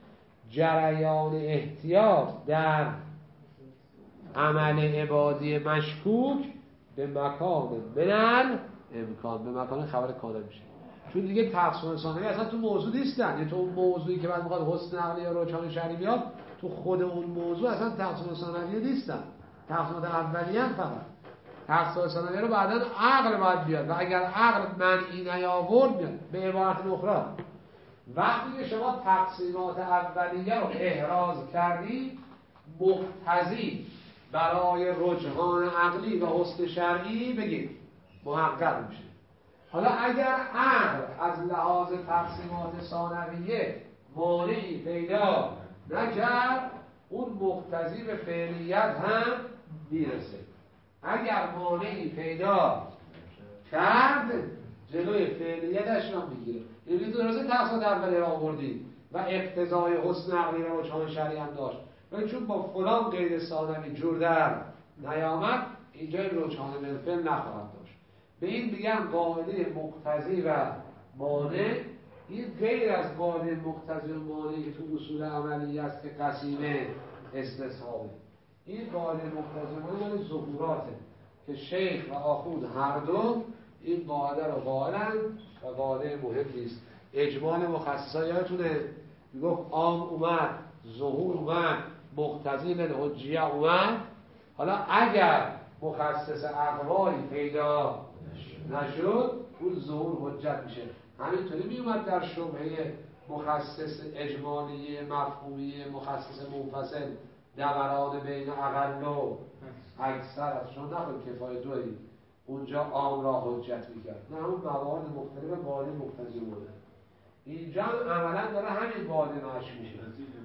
جریان احتیاط در عمل عبادی مشکوک به مکان منل امکان، به مکان خبر کانه میشه. چون دیگه تقسیم ثانوی اصلا تو موضوع نیستن، یعنی تو اون موضوعی که بعد میخواد حسن عقلی یا روشان شرعی بیاد تو خود اون موضوع اصلا تقسیم ثانوی نیستن، تقسیمات اولیه هم فقط. تقسیم ثانوی رو بعداً عقل باید بیاد و اگر عقل منعی نیاورد میاد. به عبارت اخرى وقتی که شما تقسیمات اولیه رو احراز کردی، مقتضی برای رجحان عقلی و حسن شرعی بگید محقق میشه. حالا اگر عقل از لحاظ تقسیمات ثانویه مانعی پیدا نکرد، اون مقتضی به فعلیت هم میرسه. اگر مانعی پیدا کرد جلوی فعلیتش رو میگیره. یعنی درسته تقسیمات اولیه را آوردی و اقتضای حسن عقلی و رجحان شرعی هم داشت، ولی چون با فلان قید ثانوی جور در نیامد، اینجا رجحان بالفعل نخواهد داشت. به این میگن قاعده مقتضی و مانع. این غیر از قاعده مقتضی و مانعی که تو اصول عملی است که قسیمه استصحابه. این قاعده مقتضی و مانع یعنی ظهوراته که شیخ و آخوند هر دو این قاعده رو قائلن و قاعده مهمی است. اجمال مخصصا یادتونه میگفت عام اومد، ظهور اومد، مقتضی للحجیه اومد. حالا اگر مخصص اقوالی پیدا نشد، اون ظهور حجت میشه. همینطوری میومد در شبهه مخصص اجمالی مفهومی مخصص منفصل دوران بین اقل و اکثر از شما نخواهیم کفایه دوی اونجا عام را حجت میکرد، نه همون موارد مختلف قاعده مقتضی بوده. اینجا عملا داره همین قاعده مشی میشه،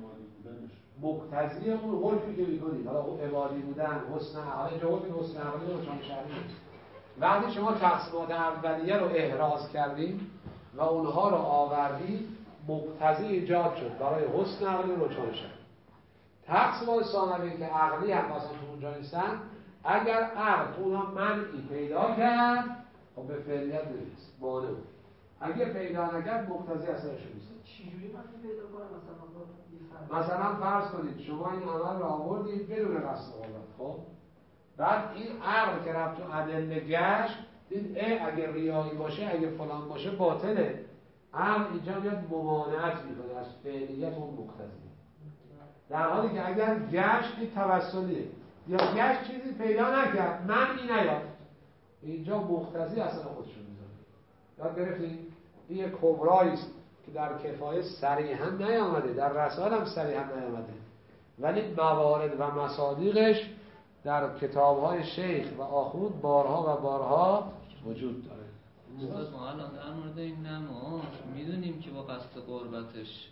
مقتضی اون حکمی که میکنید. حالا اون عبادی بودن، حسن عقلی، اینجا حکم حسن عقلی روشان شرعی. وقتی شما تقسیمات اولیه رو احراز کردیم و اونها رو آوردید، مقتضی ایجاد شد برای حسن عقلی و روشان شرعی. تقسیمات ثانوی که عقلی هم مثلا تو اونجا نیستن، اگر عقل تو اونها منعی پیدا کرد، خب به فعلیت نمیرسه، مانع بود. اگه پیدا نکرد مقتضی اثرش نیست. چجوری من پیدا کنم؟ مثلا مثلا فرض کنید شما این عمل رو آوردید بدون قصد قربت، خب بعد این عقل که رفت تو ادله گشت، دید اه اگه ریایی باشه، اگه فلان باشه باطله. عقل اینجا میاد ممانعت میکنه از فعلیت اون مقتضی، در حالی که اگر گشت این توسلیه یا گشت چیزی پیدا نکرد، منعی نیاد، اینجا مقتضی اصلا خودشون میذاره. یاد گرفتید؟ این یک کبرایی است که در کفایه صریحا نیامده، در رسائل هم صریحا نیامده، ولی موارد و مصادیقش در کتاب‌های شیخ و آخوند بارها و بارها وجود داره. استاد ما الان در مورد این نماز میدونیم که با قصد قربتش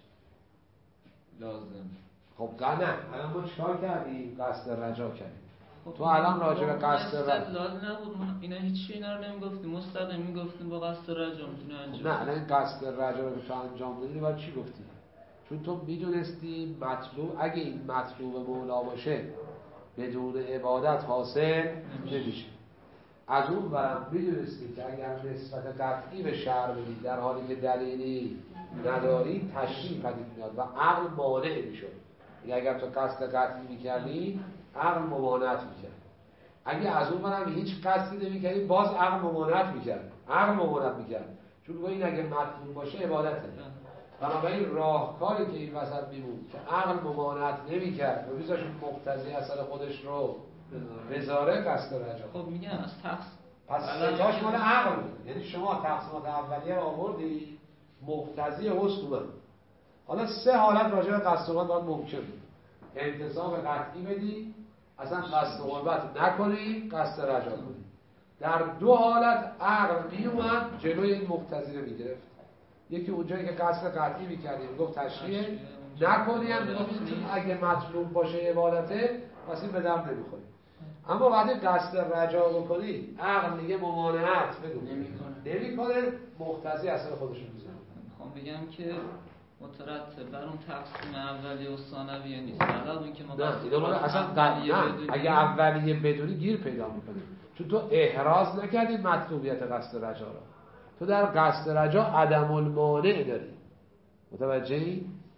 لازم. خب نه، الان ما چیکار کردیم؟ قصد رجا کردیم. خب تو الان راجع به قصد رجا استدلال نبود، ما اینا هیچ اینا رو نمیگفتیم، مستقیم میگفتیم با قصد رجا میتونه انجام. نه الان قصد رجا رو که تو انجام بدی بعد چی گفتی؟ چون تو میدونستی مطلوب، اگه این مطلوب مولا باشه بدون عبادت حاصل نمیشه. از اون برم میدونستی که اگر نسبت قطعی به شرع بدی در حالی که دلیلی نداری، تشریع پدید میاد و عقل مانع میشد. یعنی اگر تو قصد قطعی میکردی، عقل ممانعت میکرد. اگه از اون برم هیچ قصدی نمیکردی، باز عقل ممانعت میکرد. عقل ممانعت میکرد چون این اگه مطلوب باشه عبادته. بنابراین راهکاری که این وسط میموند که عقل ممانعت نمیکرد و بیزاش مقتضی اثر خودش رو بذاره، قصد رجا. خب میگم از تقص پس ستاش مال عقل بود. یعنی شما تقسیمات اولیه رو آوردی، مقتضی حسن اومد. حالا سه حالت راجع به قصد قربت باید ممکن بود. انتصاب قطعی بدی، اصلا قصد قربت نکنی، قصد رجا کنی. در دو حالت عقل میومد جلوی این مقتضی رو میگرفت. یکی اونجایی که قصد قطعی میکردی میگفت تشریع نکنی، هم میگفت اگه مطلوب باشه عبادته پس این به درد نمیخوری. اما وقتی قصد رجا بکنی، عقل میگه ممانعت بدون نمیکنه، مقتضی اثر خودشو میزنه. میخوام بگم که مترتب بر اون تقسیم اولیه و ثانویه نیست. علاوه اینکه ما نه اصلا اولیه بدونی، اگه اولیه بدونی گیر پیدا میکنی، چون تو احراز نکردی مطلوبیت قصد رجا رو. تو در قصد رجا عدم المانع داری. متوجهی؟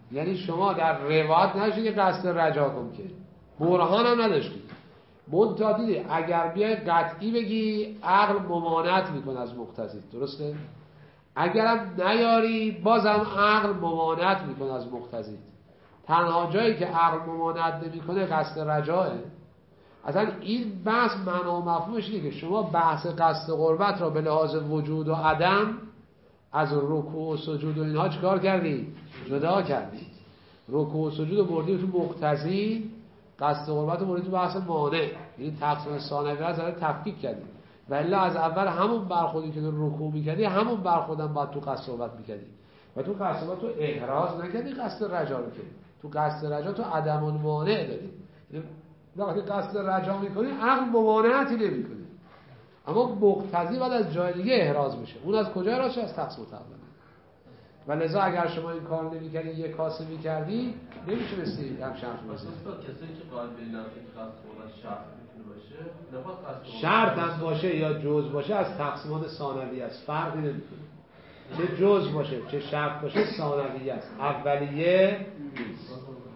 یعنی شما در روایت نشید که قصد رجا کن که برهان هم نداشتید. منتها دیدی اگر بیای قطعی بگی عقل ممانعت میکنه از مقتضی، درسته؟ اگرم نیاری بازم عقل ممانعت میکنه از مقتضی. تنها جایی که عقل ممانعت نمیکنه قصد رجاه. اصلا این بحث معنا و مفهومش اینه که شما بحث قصد قربت را به لحاظ وجود و عدم از رکوع و سجود و اینها چیکار کردید؟ جدا کردید. رکوع و سجود رو بردید تو مقتضی، قصد قربت رو بردید تو بحث مانع. این تقسیم ثانوی را ذره تفکیک کردید. ولی از اول همون برخوردی که تو رکوع میکردی همون برخوردم باید تو قصد قربت میکردی و تو قصد قربت تو احراز نکردی قصد رجا رو که تو قصد رجا تو عدم المانع دادی. وقتی قصد رجا میکنی عقل ممانعتی نمیکنه، اما مقتضی باید از جای دیگه احراز بشه. اون از کجا احراز شه؟ از تقسیم متعلق. و لذا اگر شما این کار نمی‌کردی یک کاسه می‌کردی نمی‌تونستی هم شرط بزنی. کسایی که قائل به اینن که قصد قربت شرط میتونه باشه، نخواد قصد شرط هم باشه یا جز باشه از تقسیمات ثانویه است، فرقی نمی‌کنه. چه جز باشه چه شرط باشه ثانویه است، اولیه نیست.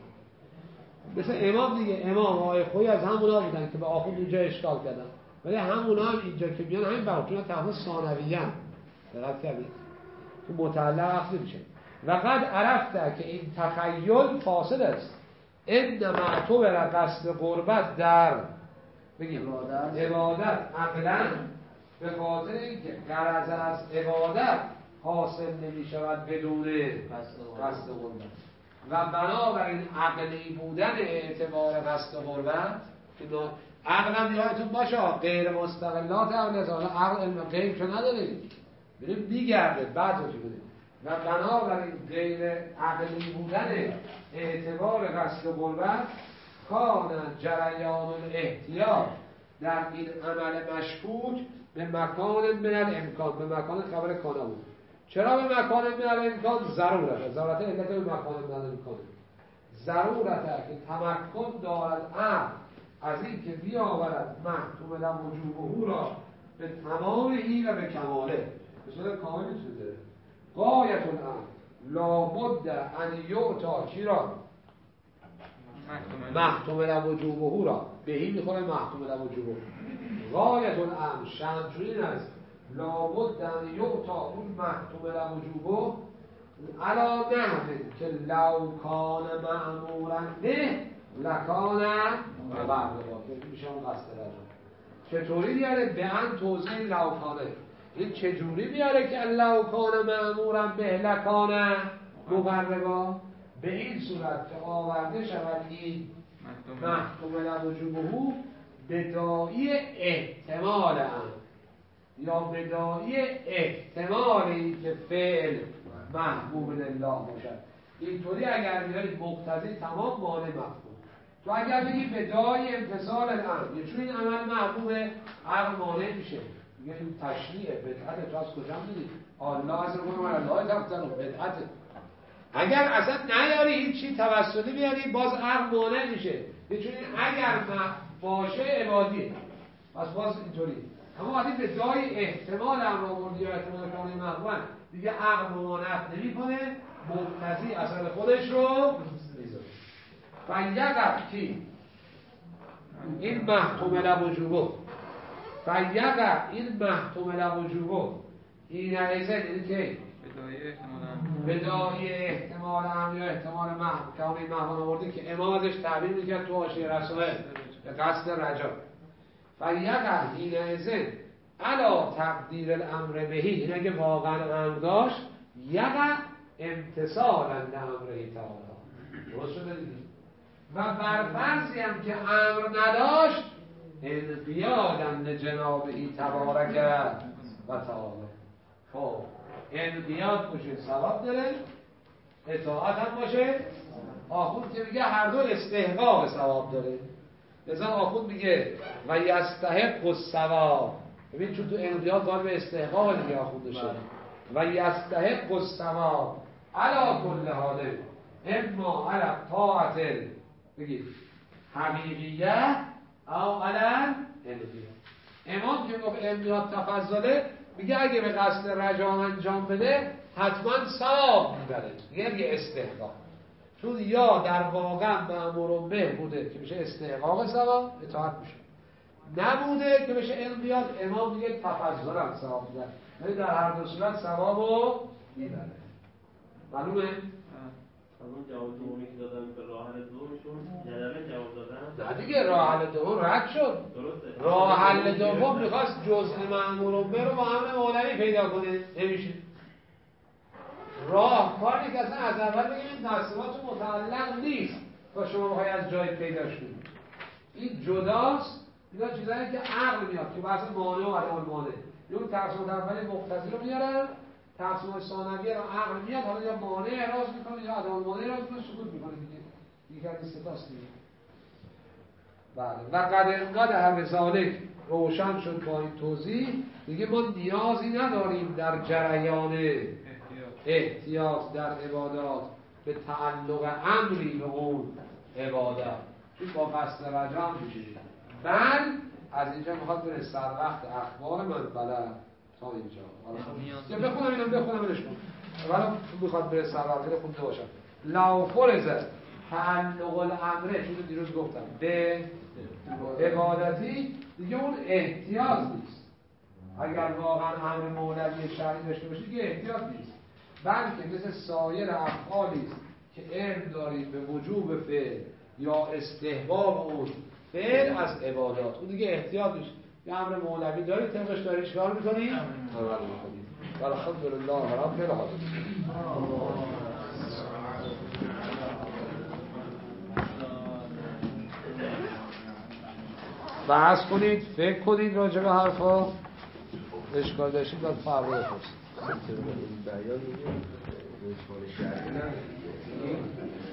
مثل امام دیگه، امام آقای خویی از همونا بودن که به آخوند اونجا اشکال کردن، ولی همونا هم اینجا که میان همین برای چون تقسیم ثانویه هم دقت کردید تو متعلق عقل میشه. و قد عرفته که این تخیل فاسد است. انما تو بر قصد قربت در بگیم عبادت عقلا به خاطر اینکه غرض از عبادت حاصل نمی شود بدون قصد قربت و بنابراین عقلی بودن اعتبار قصد قربت که عقل هم یادتون باشه غیر مستقلات عقل از آن عقل علم غیب که نداریم بریم بیگرده بعد رو بده و بنابراین غیر عقلی بودن اعتبار قصد قربت کان جریان الاحتیاط در این عمل مشکوک به مکان من الامکان، به مکان خبر کانه بود. چرا به مکان من الامکان؟ ضرورت ضرورت علت به مکان من الامکان ضرورت که تمکن دارد عقل از این که بیاورد محتوم در وجوبه را به تمامهی و به کماله به صورت کامل میتونه داره. غایت الامر لابد ان یعطا کی را؟ محتوم در وجوبه را بهی میخوره محتوم در وجوبه. غایت الامر شمچونین است لابد ان یعطا اون محتوم در وجوبه علا نحوه که لو کان مأمورا به لکان مبرقا که میشه اون قصد رجا. چطوری بیاره؟ به ان توضیح لوکانه. این چجوری بیاره که لوکان مأمورا به لکان مبرقا؟ به این صورت که آورده شود این محکوم لوجوبه بداعی احتمال هم یا بداعی احتمال این که فعل محبوب لله باشد. اینطوری اگر بیارید مقتضی تمام مانع مفهوم. تو اگر بگی بداعی امتصال الامر یه چون این عمل محبوبه عقل مانع میشه، میگه این تشریعه بدعت. تو از کجا میدید؟ الله از رو من الله تفتن بدعت. اگر اصلا نیاری هیچی توسلی بیاری باز عقل مانع میشه، یه چون این اگر باشه عبادیه پس باز اینطوری. اما وقتی به جای احتمال امر آوردی یا احتمال کانه محبوبن دیگه عقل ممانعت نمی کنه، مقتضی اثر خودش رو میذاره. فیقع کی؟ این محکوم لوجوبه. فیقع این محکوم لوجوبه این عیزه این که بدایی احتمال امر یا احتمال محبوب که اون این محبوب آوردی که امام ازش تعبیر میکرد تو حاشیه رسائل به قصد رجا. فیقع این عیزه علا تقدیر الامر بهی، این اگه واقعا امر داشت یقع امتصالا لامره تعالی. درست شده دیگه؟ و بر فرضی هم که امر نداشت انقیادا لجنابه تبارک و تعالی. خب انقیاد باشه ثواب داره، اطاعت هم باشه. آخوند که میگه هر دو استحقاق ثواب داره، لذا آخوند میگه و یستحق الثواب. ببین چون تو انقیاد داره به استحقاق دیگه آخوند داشته و یستحق الثواب علی کل حال اما علی طاعت بگید حقیقیه او علی انقیاد. امام که گفت انقیاد تفضله میگه اگه به قصد رجا انجام بده حتما ثواب میبره، میگه استحقاق. چون یا در واقع مأمور به بوده که میشه استحقاق ثواب اطاعت میشه، نبوده که بشه انقیاد امام دیگه تفضلن ثواب میدن، ولی در هر دو صورت ثوابو میبره. معلومه؟ همون جواب دومی که دادن به راه حل دومشون نداره جواب دادن؟ نه دیگه راه حل دوم رد شد. درسته. راه حل دوم میخواست جزء مأمور به رو با امر مولوی پیدا کنه، نمیشه. راه کاری که اصلا از اول بگیم این دستورات متعلق نیست تا شما بخوای از جای پیداش کنید. این جداست، اینا چیزایی که عقل میاد که بحث مانع و عدم المانع. اون تقسیمات اولی مقتضی رو میارن، تقسیمات ثانویه رو عقل میاد، حالا یا مانع اعراض میکنه یا عدم المانع اعراض میکنه، سکوت میکنه دیگه. دیگه از استفاست دیگه. بله. و قد انقدر همه ذالک روشن شد با این توضیح، دیگه ما نیازی نداریم در جریان احتیاط در عبادات به تعلق امری به اون عبادت، چون با قصد رجا میشه. بل از اینجا میخواد بره سر وقت اخبار من بله تا اینجا یا بخونم اینم بخونم اینش کن ولی میخواد بره سر وقت خونده باشم. لو فرض تعلق الامره، چون دیروز گفتم به عبادتی دیگه اون احتیاط نیست. اگر واقعا امر مولوی شرعی داشته باشه دیگه احتیاط نیست، بلکه مثل سایر افعالی است که علم دارید به وجوب فعل یا استحباب اون فعل از عبادات، اون دیگه احتیاط نیست. یه امر مولوی دارید طبقش دارید چیکار می‌کنید؟ عمل می‌کنید. الحمدلله رب العالمین. بحث کنید، فکر کنید راجع به حرفا، اشکال داشتید باید فردا بپرسید.